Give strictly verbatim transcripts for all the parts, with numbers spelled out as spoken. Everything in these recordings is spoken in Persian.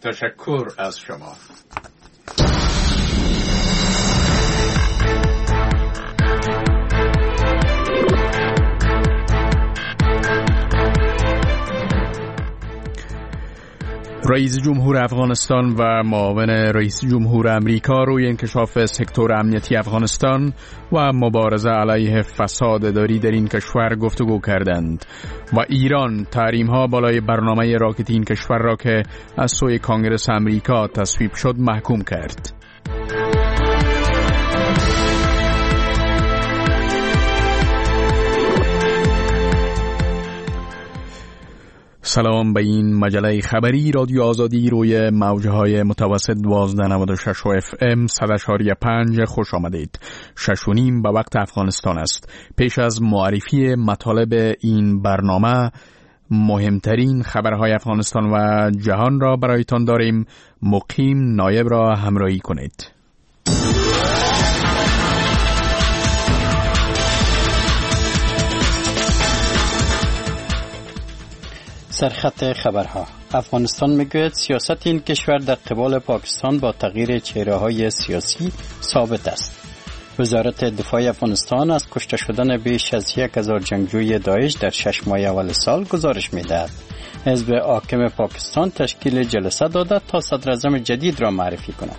تشکر از شما. رئیس جمهور افغانستان و معاون رئیس جمهور امریکا روی انکشاف سکتور امنیتی افغانستان و مبارزه علیه فساد اداری در این کشور گفتگو کردند و ایران تحریم‌ها بالای برنامه راکتی این کشور را که از سوی کنگره امریکا تصویب شد محکوم کرد. سلام به این مجله خبری رادیو آزادی روی موجهای متوسط دوازده نود و شش اف ام صد و اشاری پنج خوش آمدید. شش و نیم به وقت افغانستان است. پیش از معرفی مطالب این برنامه مهمترین خبرهای افغانستان و جهان را برایتان داریم. مقیم نایب را همراهی کنید. سرخط خبرها. افغانستان میگوید سیاست این کشور در قبال پاکستان با تغییر چهره‌های سیاسی ثابت است. وزارت دفاع افغانستان از کشته شدن بیش از یک هزار جنگجوی داعش در شش ماه اول سال گزارش میدهد. حزب حاکم پاکستان تشکیل جلسه داده تا صدراعظم جدید را معرفی کند.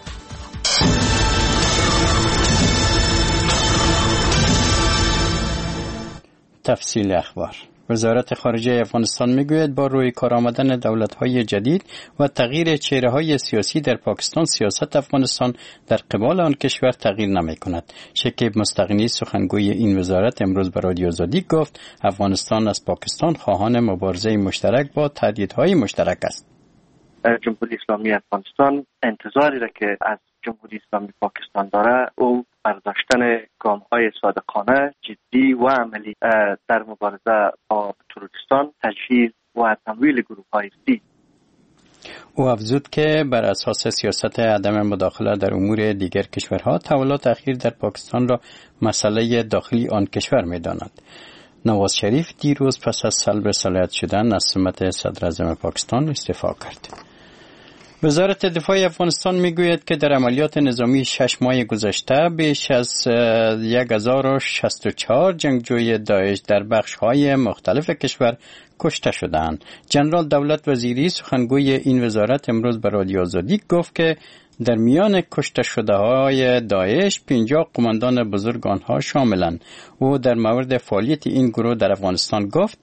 تفصیل اخبار. وزارت خارجه افغانستان میگوید با روی کار آمدن دولت‌های جدید و تغییر چهره‌های سیاسی در پاکستان، سیاست افغانستان در قبال آن کشور تغییر نمی‌کند. شکیب مستغنی سخنگوی این وزارت امروز به رادیو آزادی گفت افغانستان از پاکستان خواهان مبارزه مشترک با تهدیدهای مشترک است. جمهوری اسلامی افغانستان انتظاری را که از جمهوری اسلامی پاکستان داره او برداشتن گام‌های صادقانه، جدی و عملی در مبارزه با تروریستان، تجهیز و تمویل گروه‌های سیاسی. او افزود که بر اساس سیاست عدم مداخله در امور دیگر کشورها، تحولات اخیر در پاکستان را مسئله داخلی آن کشور می‌داند. نواز شریف دیروز پس از سلب صلاحیت شدن از سمت صدراعظم پاکستان استعفا کرد. وزارت دفاع افغانستان میگوید که در عملیات نظامی شش ماه گذشته بیش از یک هزار و شصت و چهار جنگجوی داعش در بخش‌های مختلف کشور کشته شدند. جنرال دولت وزیری سخنگوی این وزارت امروز به رادیو آزادی گفت که در میان کشته شده های داعش پنجاه قماندان بزرگ آنها شاملند. او در مورد فعالیت این گروه در افغانستان گفت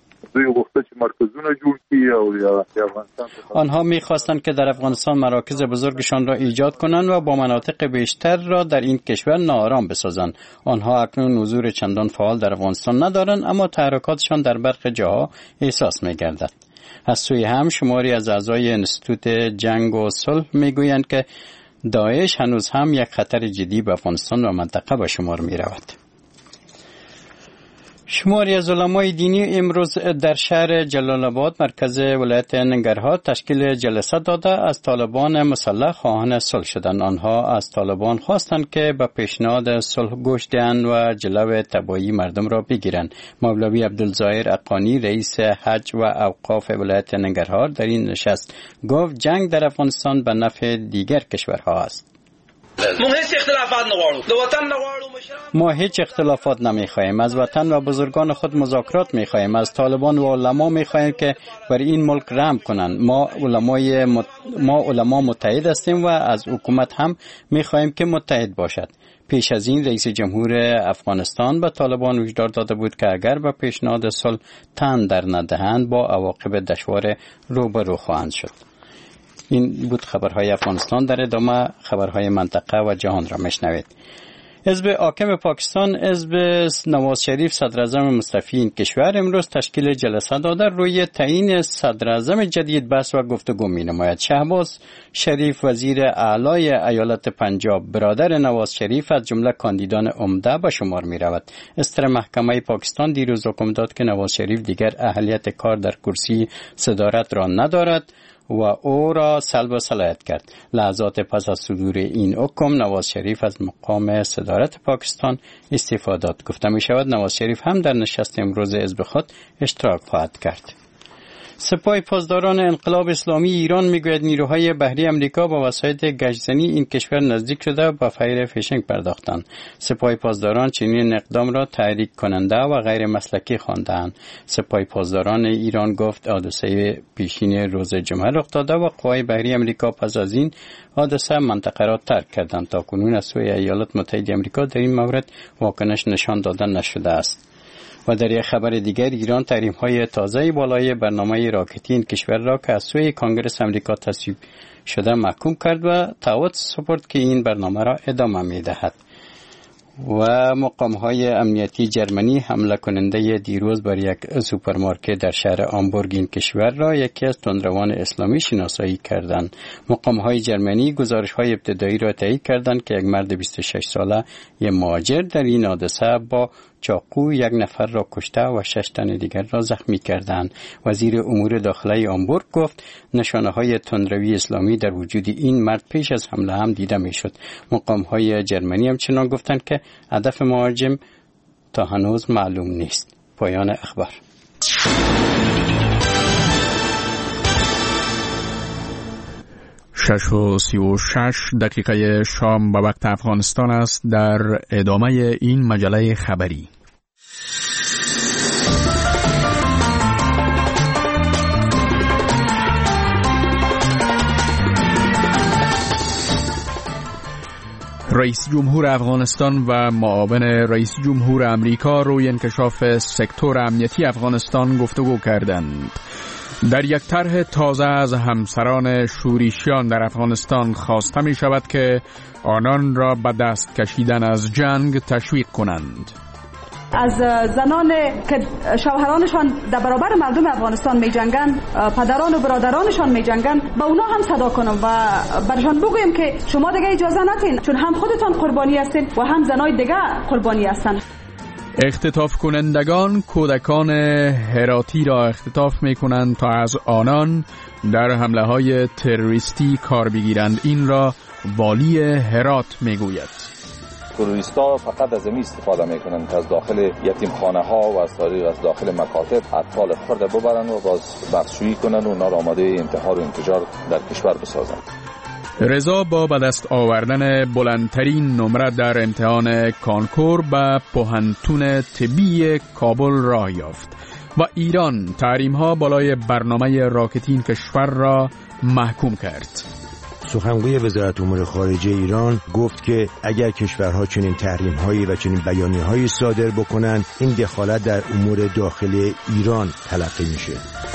آنها می‌خواستند که در افغانستان مراکز بزرگشان را ایجاد کنند و با مناطق بیشتر را در این کشور ناآرام بسازند. آنها اکنون حضور چندان فعال در افغانستان ندارند، اما تحرکاتشان در برخی جاها احساس می‌گردد. از سوی هم شماری از اعضای انستیتوت جنگ و صلح می‌گویند که داعش هنوز هم یک خطر جدی به افغانستان و منطقه به شمار می‌رود. شماری از علمای دینی امروز در شهر جلال آباد مرکز ولایت ننگرهار تشکیل جلسه داده از طالبان مسلح خواهان صلح شدند. آنها از طالبان خواستند که به پیشنهاد صلح گوش دهند و جلو تباهی مردم را بگیرند. مولوی عبدالظاهر اقانی رئیس حج و اوقاف ولایت ننگرهار در این نشست گفت جنگ در افغانستان به نفع دیگر کشورها است. ما هیچ اختلافات نمیخواهیم. از وطن و بزرگان خود مذاکرات میخواهیم. از طالبان و علما میخواهیم که بر این ملک رحم کنند. ما علمای مت... ما علما متحد هستیم و از حکومت هم میخواهیم که متحد باشد. پیش از این رئیس جمهور افغانستان به طالبان هشدار داده بود که اگر به پیشنهاد صلح تن در ندهند با عواقب دشوار روبرو خواهند شد. این بود خبرهای افغانستان. در ادامه خبرهای منطقه و جهان را میشنوید. حزب حاکم پاکستان، حزب نواز شریف صدراعظم مستعفی این کشور امروز تشکیل جلسه داده روی تعیین صدراعظم جدید بحث و گفتگو می‌نماید. شهباز شریف وزیر اعلی ایالت پنجاب برادر نواز شریف از جمله کاندیدان عمده به شمار می‌رود. استر محکمه پاکستان دیروز حکم داد که نواز شریف دیگر اهلیت کار در کرسی صدارت را ندارد و او را سلب صلاحیت کرد. لحظات پس از صدور این حکم نواز شریف از مقام صدارت پاکستان استعفا داد. گفته می شود نواز شریف هم در نشست امروز حزب خود اشتراک خواهد کرد. سپاه پاسداران انقلاب اسلامی ایران میگوید نیروهای بحری امریکا با وسایط گشتزنی این کشور نزدیک شده با فیر فیشنگ پرداختند. سپاه پاسداران چنین اقدام را تحریک کننده و غیر مسلکی خواندند. سپاه پاسداران ایران گفت حادثه پیشین روز جمعه رخ داده و قوای بحری امریکا پس از این حادثه منطقه را ترک کردند. تا کنون از سوی ایالات متحده امریکا در این مورد واکنش نشان داده نشده است. و در یک خبر دیگر ایران تحریم‌های تازه بالای برنامه راکتی این کشور را که از سوی کانگرس امریکا تصویب شده محکوم کرد و تعهد سپرد که این برنامه را ادامه می‌دهد. و مقام‌های امنیتی جرمنی حمله کننده دیروز بر یک سوپرمارکت در شهر آمبورگ این کشور را یکی از تندروان اسلامی شناسایی کردند. مقام‌های جرمنی گزارش‌های ابتدایی را تایید کردند که یک مرد بیست و شش ساله یک مهاجر در این حادثه با چاقو یک نفر را کشته و شش تن دیگر را زخمی کردند. وزیر امور داخلی آمبورگ گفت نشانه‌های تندروی اسلامی در وجود این مرد پیش از حمله هم دیده می‌شد. مقام‌های جرمنی همچنان گفتند که هدف مهاجم تا هنوز معلوم نیست. پایان اخبار. شش و سی و شش دقیقه شام به وقت افغانستان است. در ادامه این مجله خبری رئیس جمهور افغانستان و معاون رئیس جمهور امریکا روی انکشاف سکتور امنیتی افغانستان گفتگو کردند. در یک طرح تازه از همسران شورشیان در افغانستان خواسته می شود که آنان را به دست کشیدن از جنگ تشویق کنند. از زنان که شوهرانشان در برابر مردم افغانستان می جنگند، پدران و برادرانشان می جنگند، با اونا هم صدا کنم و برشان بگویم که شما دیگه اجازه ندین، چون هم خودتان قربانی هستین و هم زنای دیگه قربانی هستن. اختطاف کنندگان کودکان هراتی را اختطاف می کنند تا از آنان در حمله های تروریستی کار بگیرند. این را والی هرات می گوید. تروریستا فقط از این استفاده میکنند که از داخل یتیمخانه ها و از از داخل مکاتب اطفال خرد ببرن و باز بخشویی کنند و اونا را آماده انتحار و انفجار در کشور بسازند. رضا با به دست آوردن بلندترین نمره در امتحان کانکور به پوهنتون طبی کابل راه یافت و ایران تحریم‌ها بالای برنامه راکتی این کشور را محکوم کرد. سخنگوی وزارت امور خارجه ایران گفت که اگر کشورها چنین تحریم‌هایی و چنین بیانیه‌هایی صادر بکنند، این دخالت در امور داخلی ایران تلقی میشه.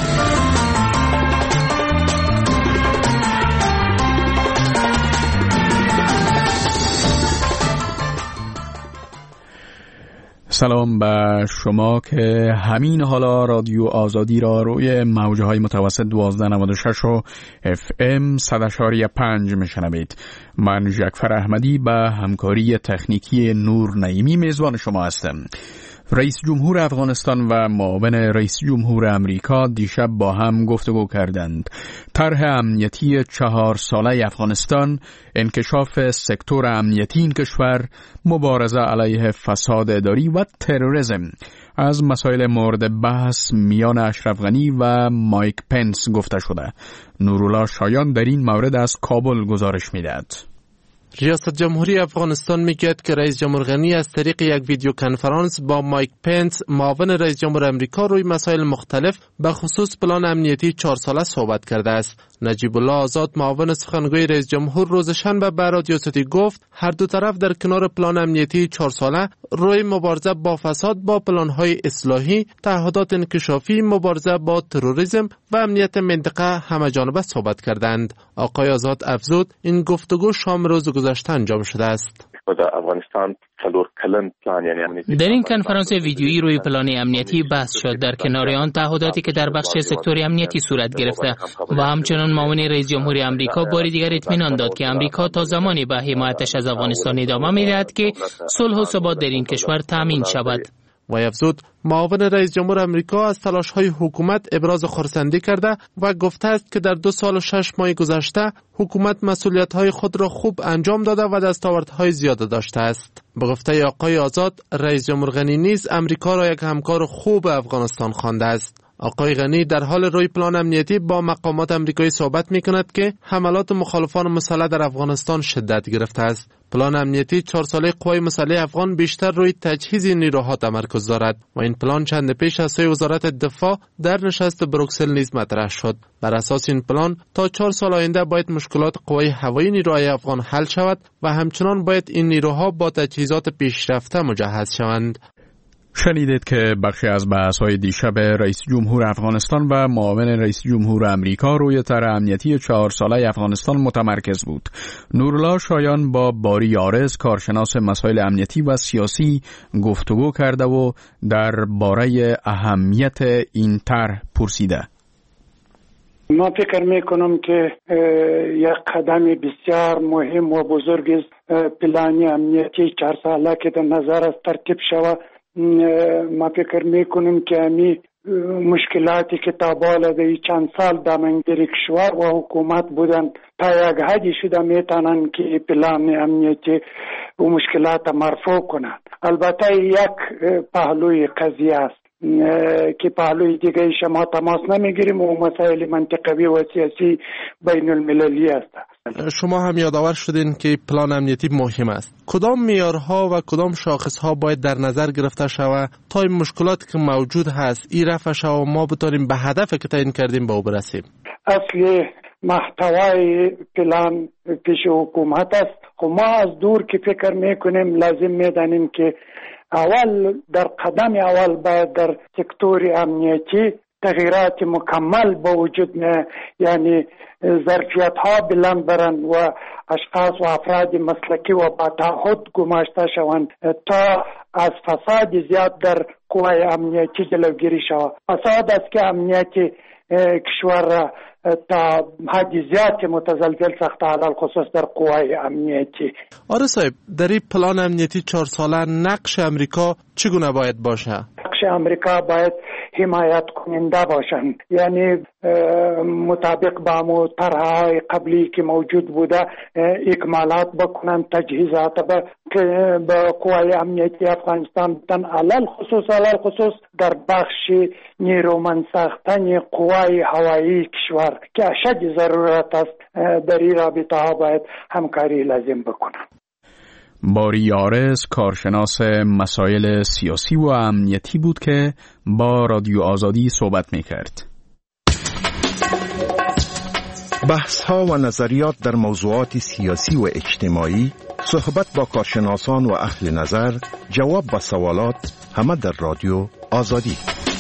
سلام به شما که همین حالا رادیو آزادی را روی موجه های متوسط دوازده نود و شش و اف ام صد اشاری پنج میشنوید. من جعفر احمدی به همکاری تکنیکی نور نعیمی میزبان شما هستم. رئیس جمهور افغانستان و معاون رئیس جمهور امریکا دیشب با هم گفتگو کردند. طرح امنیتی چهار ساله افغانستان، انکشاف سکتور امنیتی این کشور، مبارزه علیه فساد اداری و تروریسم از مسائل مورد بحث میان اشرف غنی و مایک پنس گفته شده. نورالله شایان در این مورد از کابل گزارش میدهد. ریاست جمهوری افغانستان میگوید که رئیس جمهور غنی از طریق یک ویدیو کنفرانس با مایک پنس معاون رئیس جمهور امریکا روی مسائل مختلف به خصوص پلان امنیتی چهار ساله صحبت کرده است. نجیب الله آزاد معاون سخنگوی رئیس جمهور روز شنبه به رادیو سیتی گفت هر دو طرف در کنار پلان امنیتی چهار ساله روی مبارزه با فساد با پلان‌های اصلاحی، تعهدات انکشافی، مبارزه با تروریسم و امنیت منطقه همه‌جانبه صحبت کردند. آقای آزاد افزود این گفتگو شام روز گذشته انجام شده است. افغانستان در این کنفرانس ویدیویی روی پلان امنیتی بحث شد. در کنار آن تعهداتی که در بخش سکتور امنیتی صورت گرفته و همچنان معاون رئیس جمهور امریکا بار دیگر اطمینان داد که امریکا تا زمانی به حمایتش از افغانستان ادامه می‌دهد که صلح و ثبات در این کشور تامین شود. و افزود معاون رئیس جمهور امریکا از تلاش‌های حکومت ابراز خرسندی کرده و گفته است که در دو سال و شش ماه گذشته حکومت مسئولیت‌های خود را خوب انجام داده و دستاوردهای زیاد داشته است. به گفته آقای آزاد، رئیس جمهور غنی نیز امریکا را یک همکار خوب افغانستان خوانده است. آقای غنی در حال روی پلان امنیتی با مقامات امریکایی صحبت می‌کند که حملات مخالفان مسلح در افغانستان شدت گرفته است. پلان امنیتی چهار ساله قوای مسلح افغان بیشتر روی تجهیز نیروها تمرکز دارد و این پلان چند پیش از سوی وزارت دفاع در نشست بروکسل نیز مطرح شد. بر اساس این پلان تا چهار سال آینده باید مشکلات قوای هوایی نیروهای افغان حل شود و همچنان باید این نیروها با تجهیزات پیشرفته مجهز شوند. شنیدید که بخشی از بحث‌های دیشب رئیس جمهور افغانستان و معاون رئیس جمهور امریکا روی طرح امنیتی چهار ساله افغانستان متمرکز بود. نورالله شایان با باری یارز کارشناس مسائل امنیتی و سیاسی گفتگو کرده و درباره اهمیت این طرح پرسیده. ما فکر میکنم که یک قدم بسیار مهم و بزرگ پلان امنیتی چهار ساله که در نظر است ترتیب شود. ما فکر میکنیم که امی مشکلاتی که تا بالا در چند سال دامنگیری کشور و حکومت بودن تا یک حدی شده میتونن که پلان امنیتی و مشکلات مرفوع کنند. البته یک پهلوی قضیه است که پهلوی دیگه شما تماس نمیگیریم و مسائل منطقوی و سیاسی بین المللی است. شما هم یادآور شدین که پلان امنیتی مهم است. کدام معیارها و کدام شاخصها باید در نظر گرفته شود تا این مشکلاتی که موجود هست این رفع شود و ما بتونیم به هدفی که تعیین کردیم به او برسیم؟ اصل محتوای پلان پیش حکومت است. خب ما از دور که فکر میکنیم لازم میدانیم که اول در قدم اول باید در سکتور امنیتی تغییرات مکمل با وجود نه، یعنی ظرفیت ها بلند برند و اشخاص و افراد مسلکی و با تعهد گماشته شوند تا از فساد زیاد در قوای امنیتی جلوگیری شود. فساد است که امنیتی کشور تا حد زیاد متزلزل سخت علال خصوص در قوای امنیتی. آره صاحب، در این پلان امنیتی چهار ساله نقش امریکا چگونه باید باشه؟ نقش امریکا باید حمایت کننده باشند، یعنی مطابق با مو طرح‌های قبلی که موجود بوده اکمالات بکنند، تجهیزات به قوای امنیتی افغانستان بدن، علل خصوص علل خصوص در بخش نیرومند ساختن قوای هوایی کشور که اشد ضرورت است. در این رابطه ها باید همکاری لازم بکنند. باری یارز کارشناس مسائل سیاسی و امنیتی بود که با رادیو آزادی صحبت میکرد. بحث ها و نظریات در موضوعات سیاسی و اجتماعی، صحبت با کارشناسان و اهل نظر، جواب به سوالات، همه در رادیو آزادی.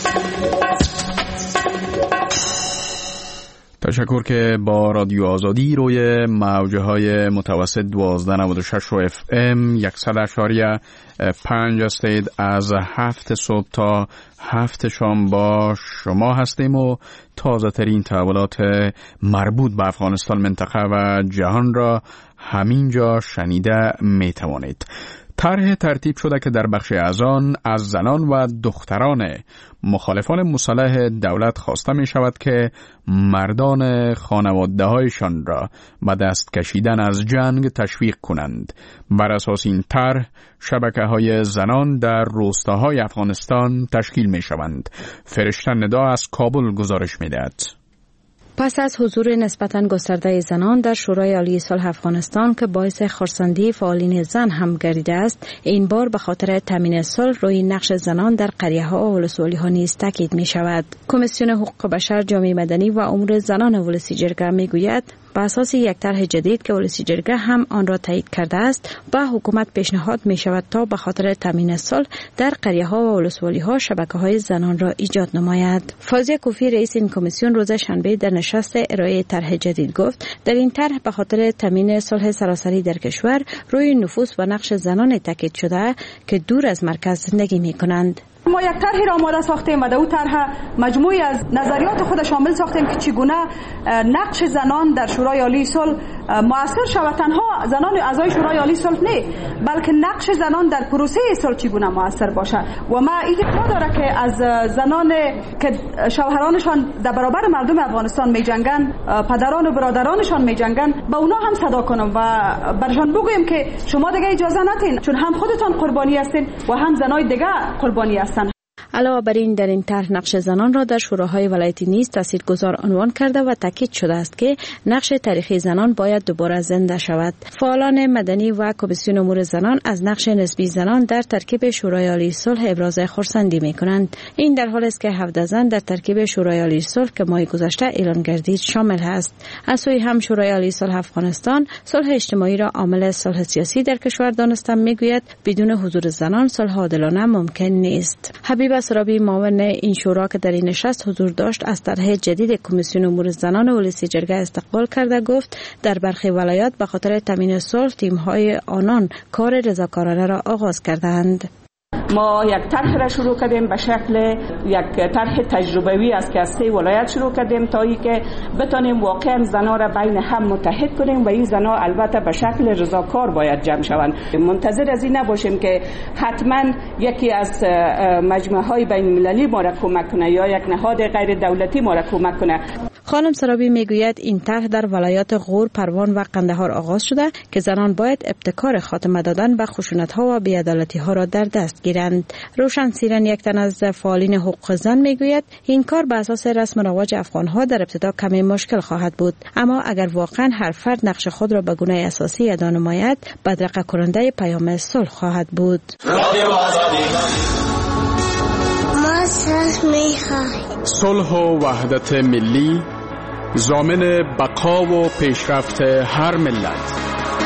تشکر که با رادیو آزادی روی موجه های متوسط دوازده نود و شش و اف ام صد اشاریه پنج هستید. از هفت صبح تا هفت شام با شما هستیم و تازه ترین تحولات مربوط به افغانستان، منطقه و جهان را همینجا شنیده می توانید. طرح ترتیب شده که در بخش از آن از زنان و دختران مخالفان مسلح دولت خواسته می شود که مردان خانواده هایشان را به دست کشیدن از جنگ تشویق کنند. بر اساس این طرح شبکه های زنان در روستاهای افغانستان تشکیل می شوند. فرشته ندا از کابل گزارش می دهد. پس از حضور نسبتاً گسترده زنان در شورای عالی صلح افغانستان که باعث خرسندی فعالین زن هم گردیده است، این بار به خاطر تامین صلح روی نقش زنان در قریه‌ها و ولسوالی‌ها نیز تاکید می شود. کمیسیون حقوق بشر، جامعه مدنی و امور زنان ولسی جرگه می گوید بر اساس یک طرح جدید که ولسی جرگه هم آن را تایید کرده است، به حکومت پیشنهاد می شود تا به خاطر تامین صلح در قریه‌ها و ولسوالی‌ها شبکه‌های زنان را ایجاد نماید. فاضیه کوفی رئیس این کمیسیون روز شنبه در نشست ارائه طرح جدید گفت در این طرح به خاطر تامین صلح سراسری در کشور روی نفوذ و نقش زنان تاکید شده که دور از مرکز زندگی می کنند. ما یک طرحی را آماده ساختیم و در اون طرح مجموعی از نظریات خود شامل ساختیم که چگونه نقش زنان در شورای عالی صلح مؤثر شود. تنها زنان اعضای شورای عالی صلح نه، بلکه نقش زنان در پروسه صلح چگونه مؤثر باشد. و ما اعتقاد دارم که از زنان که شوهرانشان در برابر مردم افغانستان می جنگن، پدران و برادرانشان می جنگن، با اونا هم صدا کنم و برشان بگویم که شما دیگه اجازه ندین، چون هم خودتان قربانی هستین و هم زنای دیگه قربانی هستن. علاوه بر این در این طرح نقش زنان را در شوراهای ولایتی نیز تاثیرگذار عنوان کرده و تاکید شده است که نقش تاریخی زنان باید دوباره زنده شود. فعالان مدنی و کمیسیون امور زنان از نقش نسبی زنان در ترکیب شورای عالی صلح ابراز خرسندی می‌کنند. این در حالی است که هفده زن در ترکیب شورای عالی صلح که ماه گذشته اعلام گردید شامل است. از سوی هم شورای عالی صلح افغانستان صلح اجتماعی را عامل صلح سیاسی در کشور دانسته میگوید بدون حضور زنان صلح عادلانه ممکن نیست. حبیب سرابی معاون این شورا که در این نشست حضور داشت از طرح جدید کمیسیون امور زنان ولسی جرگه استقبال کرده گفت در برخی ولایات به خاطر تامین صلح تیم‌های آنان کار رضاکارانه را آغاز کردند. ما یک طرح را شروع کردیم به شکل یک طرح تجربوی است که از سه ولایت شروع کردیم تا ای که بتانیم واقعا زنا را بین هم متحد کنیم و این زنا البته به شکل رضاکار باید جمع شوند. منتظر از این نباشیم که حتما یکی از مجموعه های بین المللی ما را کمک کنه یا یک نهاد غیر دولتی ما را کمک کنه. خانم سرابی میگوید این طرح در ولایات غور، پروان و قندهار آغاز شده که زنان باید ابتکار خاتمه دادن به خشونت‌ها و بی‌عدالتی‌ها را در دست گیرند. روشن سیرن یک تن از فعالین حقوق زن میگوید این کار به اساس رسم رواج افغان‌ها در ابتدا کمی مشکل خواهد بود، اما اگر واقعا هر فرد نقش خود را به گونه اساسی ادا نماید بدرقه کننده پیام صلح خواهد بود. صلح و وحدت ملی ضامن بقا و پیشرفت هر ملت.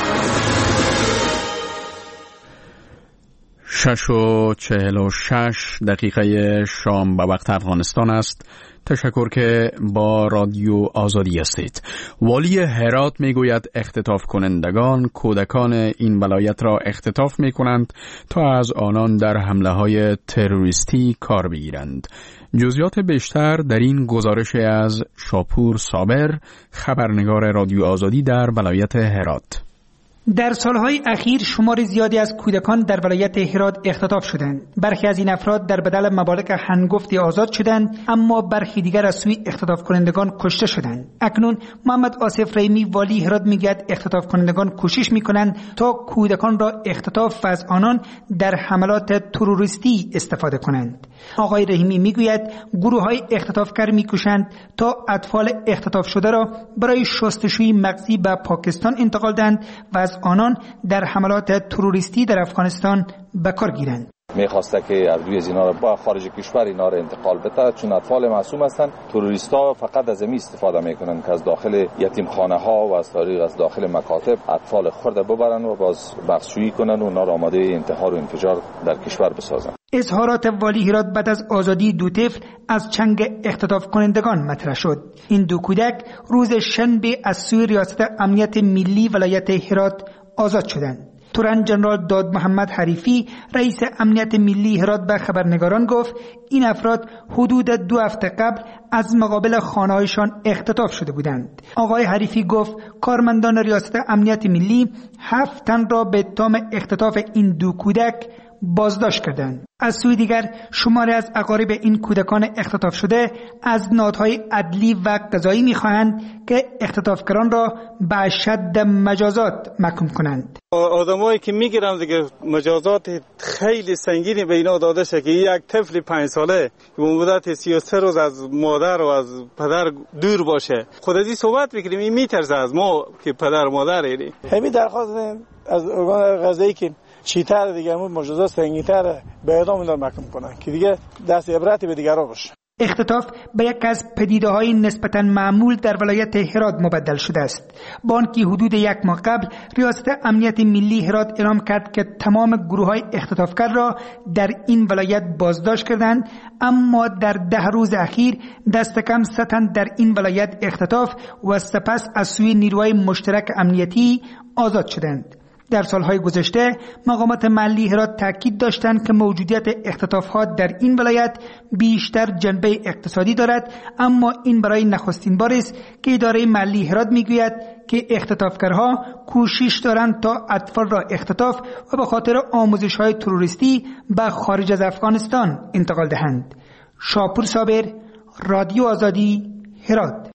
شش و چهل و شش دقیقه شام به وقت افغانستان است. تشکر که با رادیو آزادی هستید. والی هرات میگوید اختطاف کنندگان کودکان این ولایت را اختطاف می کنند تا از آنان در حمله های تروریستی کار بگیرند. جزئیات بیشتر در این گزارش از شاپور صابر، خبرنگار رادیو آزادی در ولایت هرات. در سالهای اخیر شمار زیادی از کودکان در ولایت هرات اختطاف شدند. برخی از این افراد در بدل مبالغ هنگفتی آزاد شدند، اما برخی دیگر از سوی اختطاف کنندگان کشته شدند. اکنون محمد آصف رحیمی والی هرات میگوید اختطاف کنندگان کوشش میکنند تا کودکان را اختطاف و از آنان در حملات تروریستی استفاده کنند. آقای رحیمی میگوید گروه‌های اختطافگر میکوشند تا اطفال اختطاف شده را برای شستشوی مغزی به پاکستان انتقال دهند و از آنان در حملات تروریستی در افغانستان به کار گیرند. میخواسته که اردوی از اینا را با خارج کشور اینا را انتقال بده، چون اطفال معصوم هستند. تروریستا فقط از این استفاده میکنن که از داخل یتیم خانه ها و از طریق از داخل مکاتب اطفال خرد ببرن و باز بخشویی کنن و اونا را آماده انتحار و انفجار در کشور بسازن. اظهارات والی هرات بعد از آزادی دو طفل از چنگ اختطاف کنندگان مطرح شد. این دو کودک روز شنبه از سوی ریاست امنیت ملی ولایت هرات آزاد شدند. تورن جنرال داد محمد حریفی رئیس امنیت ملی هرات به خبرنگاران گفت این افراد حدود دو هفته قبل از مقابل خانه‌هایشان اختطاف شده بودند. آقای حریفی گفت کارمندان ریاست امنیت ملی هفت تن را به اتهام اختطاف این دو کودک بازداشت کردند. از سوی دیگر شماری از اقارب این کودکان اختطاف شده از نهادهای عدلی و قضایی می‌خواهند که اختطافگران را به اشد مجازات محکوم کنند. آدمایی که میگیرن دیگه مجازات خیلی سنگینی به اینا داده شه که یک طفل پنج ساله که مدت سی و سه روز از مادر و از پدر دور باشه، خود از این صحبت می‌کنیم، این میترسه از ما که پدر و مادر اینی. همین درخواست از ارگان قضایی که چیتر دیگه همون مجازات سنگین‌تر به اعدام اینا محکوم کنن که دیگه دست عبرتی به دیگران باشه. اختطاف به یک از پدیده‌های نسبتاً معمول در ولایت هرات مبدل شده است. با آنکه حدود یک ماه قبل ریاست امنیت ملی هرات اعلام کرد که تمام گروه‌های اختطافگر را در این ولایت بازداشت کردند، اما در ده روز اخیر دست کم صد تن در این ولایت اختطاف و سپس از سوی نیروهای مشترک امنیتی آزاد شدند. در سالهای گذشته مقامات محلی هرات تاکید داشتند که موجودیت اختطاف‌ها در این ولایت بیشتر جنبه اقتصادی دارد، اما این برای نخستین بار است که اداره محلی هرات میگوید که اختطافگرها کوشش دارند تا اطفال را اختطاف و به خاطر آموزش‌های تروریستی به خارج از افغانستان انتقال دهند. شاپور صابر، رادیو آزادی، هرات.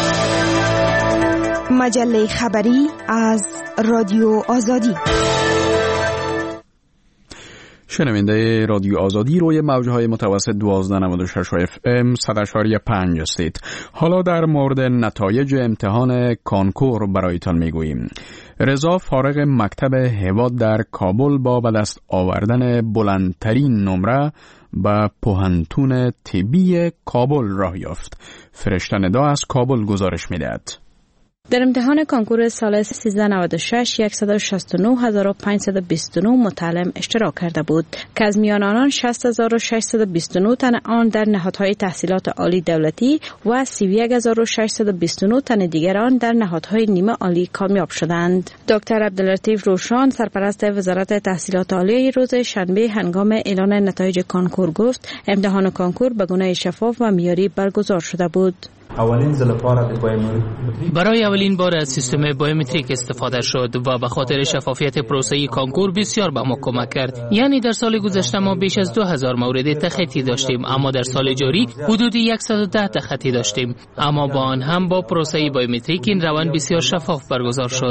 مجله خبری از رادیو آزادی. شنونده رادیو آزادی روی موجهای متوسط دوازده نود و شش اف ام صد و شش پنج هستید. حالا در مورد نتایج امتحان کانکور برایتان میگوییم. رضا فارغ مکتب هواد در کابل با به دست آوردن بلندترین نمره به پوهنتون طبی کابل راه یافت. فرشته ندا از کابل گزارش میدهد. در امتحان کانکور سال سیزده نود و شش صد و شصت و نه هزار و پانصد و بیست و نه متعلم اشتراک کرده بود که از میان آنان شصت هزار و ششصد و بیست و نه تن آن در نهادهای تحصیلات عالی دولتی و سی و یک هزار و ششصد و بیست و نه تن دیگر آن در نهادهای نیمه عالی کامیاب شدند. دکتر عبداللطیف روشان سرپرست وزارت تحصیلات عالی روز شنبه هنگام اعلان نتایج کانکور گفت امتحان کانکور به گونه شفاف و معیاری برگزار شده بود. برای اولین بار از سیستم بایومتریک استفاده شد و به خاطر شفافیت پروسه کانکور بسیار به ما کمک کرد. یعنی در سال گذشته ما بیش از دو هزار مورد تخطی داشتیم، اما در سال جاری حدود صد و ده تخطی داشتیم. اما با آن هم با پروسه بایومتریک این روند بسیار شفاف برگزار شد.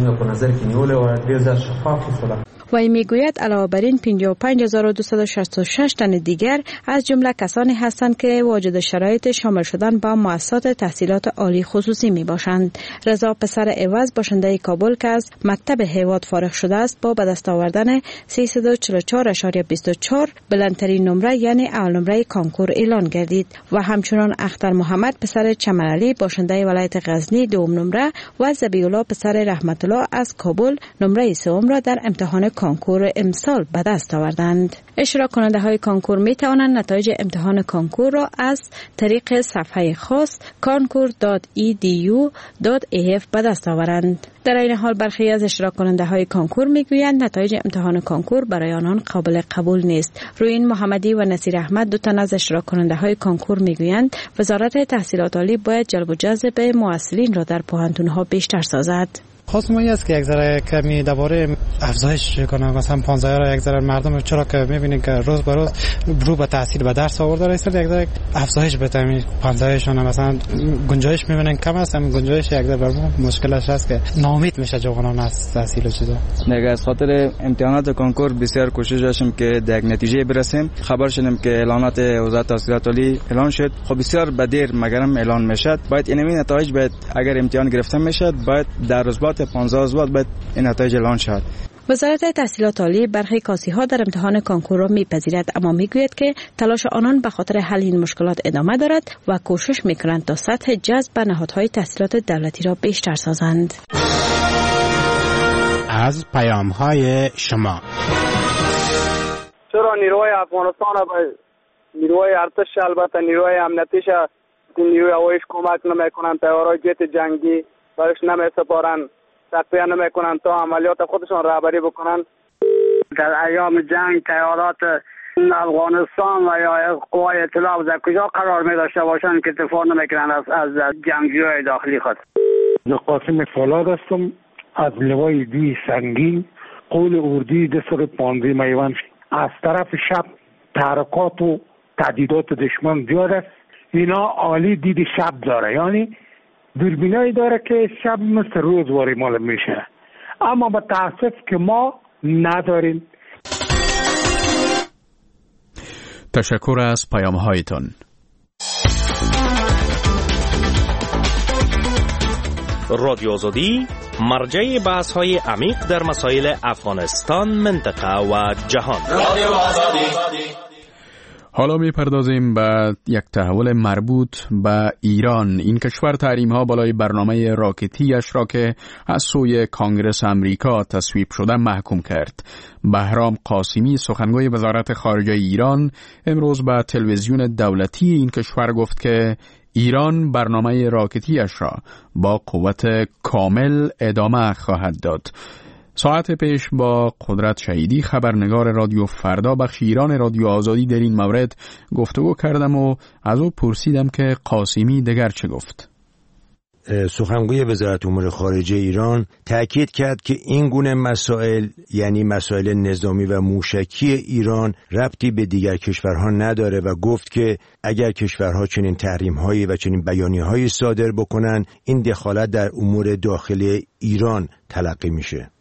و این میگوید علاوه بر این پنجاه و پنج هزار و دویست و شصت و شش تن دیگر از جمله کسانی هستند که واجد شرایط شامل شدن با مؤسسات تحصیلات عالی خصوصی می باشند. رضا پسر عوض باشنده کابل که از مکتب هواد فارغ شده است با به دست آوردن سیصد و چهل و چهار ممیز بیست و چهار بلندترین نمره یعنی اول نمره کانکور اعلان گردید و همچنان اختر محمد پسر چمنعلی باشنده ولایت غزنی دوم نمره و ذبیح الله پسر رحمت الله از کابل نمره سوم را در امتحان کانکور امسال به دست آوردند. اشتراک کننده های کانکور می توانند نتایج امتحان کانکور را از طریق صفحه خاص کانکور دات ای دی یو دات ای اف به دست آورند. در این حال برخی از اشتراک کننده های کانکور می گویند نتایج امتحان کانکور برای آنان قابل قبول نیست. روین محمدی و نصیر احمد دو تن از اشتراک کننده های کانکور می گویند وزارت تحصیلات عالی باید جلب و جذب محصلین را در پوهنتون ها بیشتر سازد. خواست ما است که یک ذره کمی درباره افزایش کنه، مثلا پانزده را یک ذره مردم چرا که میبینید که روز به روز رو به تحصیل به درس آورده است، یک ذره افزایش بده پانزده شون مثلا گنجایش میبینن کم است، هم گنجایش یک ذره برام مشکلش هست که ناامید میشه جوانان از تحصیل و چیزا. دیگه از خاطر امتحانات کنکور بسیار کوشش داشتیم که در نتیجه برسیم. خبر شدیم که اعلانات وزارت تحصیلات عالی اعلان شد. خب بسیار بدیر مگرم اعلان میشد. باید اینمی نتایج باید اگر امتحان گرفته میشد باید در روزبات پانزده روز بعد باید این نتایج اعلان شد. وزارت تحصیلات عالی برخی کاسی‌ها در امتحان کانکور را میپذیرد، اما میگوید که تلاش آنان به خاطر حل این مشکلات ادامه دارد و کوشش میکنند تا سطح جذب به نهادهای تحصیلات دولتی را بیشتر سازند. از پیام‌های شما چرا نیروهای افغانستان به نیروهای ارتش البته نیروهای امنیتیش نیروی هواییش کمک نمیکنند، طیارهای جت جنگی برش نمیسپارند، تقویه نمیکنند تا عملیات خودشان رهبری بکنند. در ایام جنگ تیارات افغانستان و یا قوای اطلاع در کجا قرار می داشته باشند که دفاع نمیکنند از از جنگجوی داخلی خود؟ قاسم فولاد هستم از لوای دوی سنگین قول اردی دو صد و پانزده میوان. از طرف شب تحرکات و تهدیدات دشمن زیاد است. اینا عالی دید شب داره، یعنی دوربینایی داره که شب مثل روز واری معلوم میشه، اما با تاسف که ما نداریم. تشکر از پیام هایتان. رادیو آزادی مرجع بحث های عمیق در مسائل افغانستان، منطقه و جهان. رادیو آزادی. حالا میپردازیم به یک تحول مربوط به ایران. این کشور تحریم ها بالای برنامه راکتیش را که از سوی کانگرس امریکا تصویب شده محکوم کرد. بهرام قاسمی سخنگوی وزارت خارجه ایران امروز به تلویزیون دولتی این کشور گفت که ایران برنامه راکتیش را با قوت کامل ادامه خواهد داد. ساعت پیش با قدرت شهیدی خبرنگار رادیو فردا بخش ایران رادیو آزادی در این مورد گفتگو کردم و از او پرسیدم که قاسمی دگر چه گفت. سخنگوی وزارت امور خارجه ایران تأکید کرد که این گونه مسائل، یعنی مسائل نظامی و موشکی ایران، ربطی به دیگر کشورها نداره و گفت که اگر کشورها چنین تحریم‌هایی و چنین بیانیه‌هایی صادر بکنن، این دخالت در امور داخلی ایران تلقی میشه.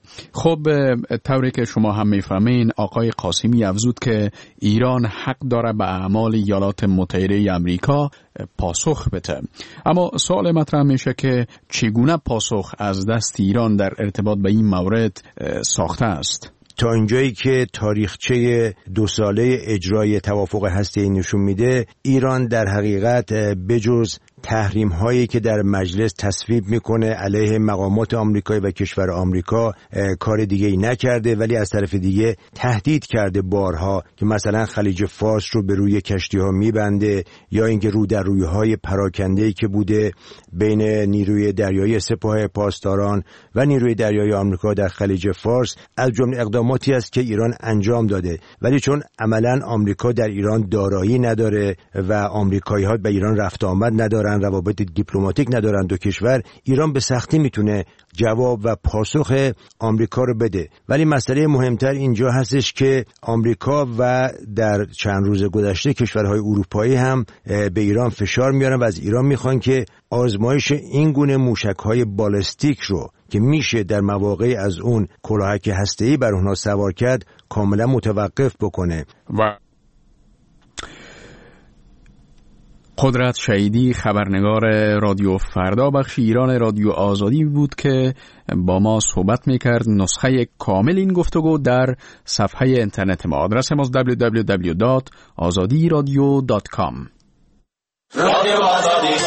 خب طوری که شما هم میفهمین آقای قاسمی افزود که ایران حق داره به اعمال ایالات متحده آمریکا پاسخ بده. اما سوال مطرح میشه که چگونه پاسخ از دست ایران در ارتباط به این مورد ساخته است؟ تا اینجایی که تاریخچه دو ساله اجرای توافق هسته‌ای نشون میده، ایران در حقیقت بجز تحریم هایی که در مجلس تصویب میکنه علیه مقامات آمریکایی و کشور آمریکا کار دیگه ای نکرده، ولی از طرف دیگه تهدید کرده بارها که مثلا خلیج فارس رو به روی کشتی ها میبنده، یا اینکه رو در روی های پراکنده‌ای که بوده بین نیروی دریایی سپاه پاسداران و نیروی دریایی آمریکا در خلیج فارس از جمله اقداماتی است که ایران انجام داده. ولی چون عملا آمریکا در ایران دارایی نداره و آمریکایی‌ها به ایران رفت آمد ندارن، روابط دیپلماتیک ندارن دو کشور، ایران به سختی میتونه جواب و پاسخ آمریکا رو بده. ولی مسئله مهمتر اینجا هستش که آمریکا و در چند روز گذشته کشورهای اروپایی هم به ایران فشار میارن و از ایران میخوان که آزمایش این گونه موشک‌های بالستیک رو که میشه در مواقع از اون کلاهک هسته‌ای بر اونها سوار کرد کاملا متوقف بکنه. و قدرت شهیدی خبرنگار رادیو فردا بخش ایران رادیو آزادی بود که با ما صحبت میکرد. نسخه کامل این گفتگو در صفحه اینترنت ما، آدرس ما دبلیو دبلیو دبلیو دات آزادی رادیو دات کام. رادیو آزادی.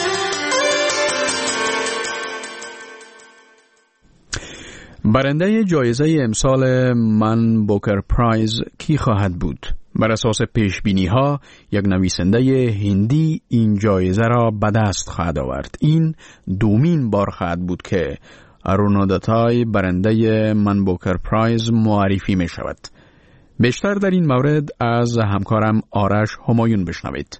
برنده جایزه امسال من بوکر پرایز کی خواهد بود؟ بر اساس پیش بینی ها یک نویسنده هندی این جایزه را به دست خواهد آورد. این دومین بار خواهد بود که اروناداتای برنده من بوکر پرایز معرفی می شود. بیشتر در این مورد از همکارم آرش همایون بشنوید.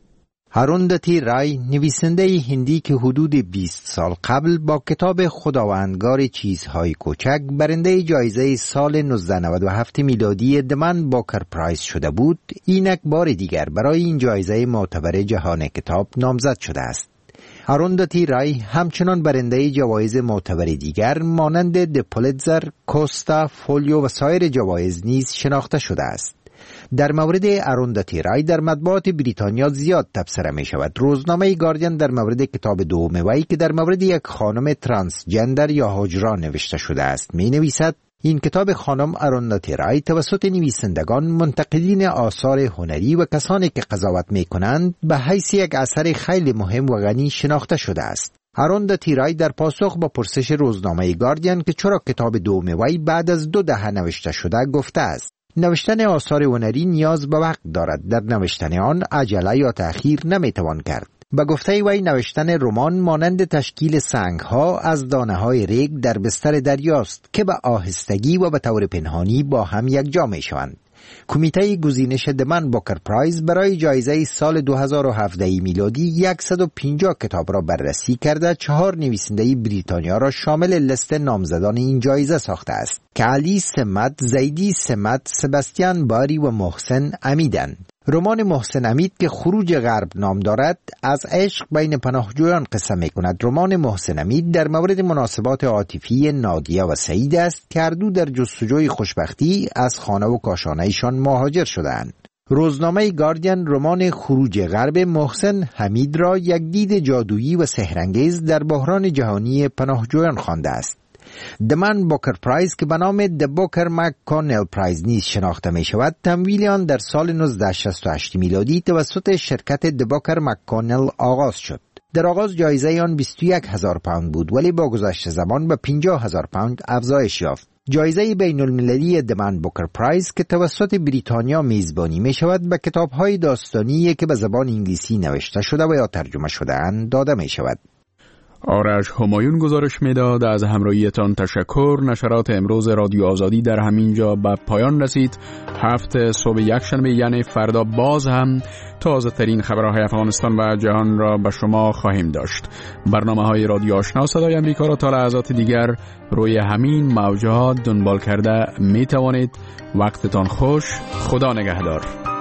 اروندتی رای نویسنده هندی که حدود بیست سال قبل با کتاب خداوندگار چیزهای کوچک برنده جایزه سال نوزده نود و هفت میلادی دمن بوکر پرایز شده بود، اینک بار دیگر برای این جایزه معتبر جهان کتاب نامزد شده است. اروندتی رای همچنان برنده جوایز معتبر دیگر مانند د پولیتزر، کوستا، فولیو و سایر جوایز نیز شناخته شده است. در مورد اروندتی رای در مطبوعات بریتانیا زیاد تبصره می شود. روزنامه گاردین در مورد کتاب دوم وی که در مورد یک خانم ترانسجندر یا هجرا نوشته شده است می نویسد: این کتاب خانم اروندتی رای توسط نویسندگان، منتقدین آثار هنری و کسانی که قضاوت می کنند به حیث یک اثر خیلی مهم و غنی شناخته شده است. اروندتی رای در پاسخ با پرسش روزنامه گاردین که چرا کتاب دوم وی بعد از دو دهه نوشته شده گفته است: نوشتن آثار هنری نیاز به وقت دارد، در نوشتن آن عجله یا تأخیر نمیتوان کرد. به گفته وی نوشتن رمان مانند تشکیل سنگ‌ها از دانه‌های ریگ در بستر دریاست که به آهستگی و به طور پنهانی با هم یکجا میشوند. کمیته گزینش دمن بوکر پرایز برای جایزه سال دو هزار و هفده میلادی صد و پنجاه کتاب را بررسی کرده چهار نویسنده بریتانیا را شامل لیست نامزدان این جایزه ساخته است که علی سمت، زیدی سمت، سباستیان باری و محسن امیدند. رمان محسن امید که خروج غرب نام دارد از عشق بین پناهجویان قصه می کند. رمان محسن امید در مورد مناسبات عاطفی نادیه و سعید است که هر دو در جستجوی خوشبختی از خانه و کاشانه‌شان مهاجر شدند. روزنامه گاردین رمان خروج غرب محسن حمید را یک دید جادویی و سحرانگیز در بحران جهانی پناهجویان خوانده است. دمن بوکر پرایز که به نام د بوکر مک‌کونل پرایز نیز شناخته می شود، تمویل آن در سال نوزده شصت و هشت میلادی توسط شرکت د بوکر مک‌کونل آغاز شد. در آغاز جایزه آن بیست و یک هزار پوند بود ولی با گذشت زمان به پنجاه هزار پوند افزایش یافت. جایزه بین المللی دمن بوکر پرایز که توسط بریتانیا میزبانی می شود به کتاب‌های داستانی که به زبان انگلیسی نوشته شده و یا ترجمه شده اند داده می شود. آرش همایون گزارش میداد. از همراهیتان تشکر. نشرات امروز رادیو آزادی در همین جا به پایان رسید. هفت صبح یکشنبه یعنی فردا باز هم تازه ترین خبرهای افغانستان و جهان را به شما خواهیم داشت. برنامه های رادیو آشنا صدای امریکا را تا لحظات دیگر روی همین موجات دنبال کرده می توانید. وقتتان خوش. خدا نگهدار.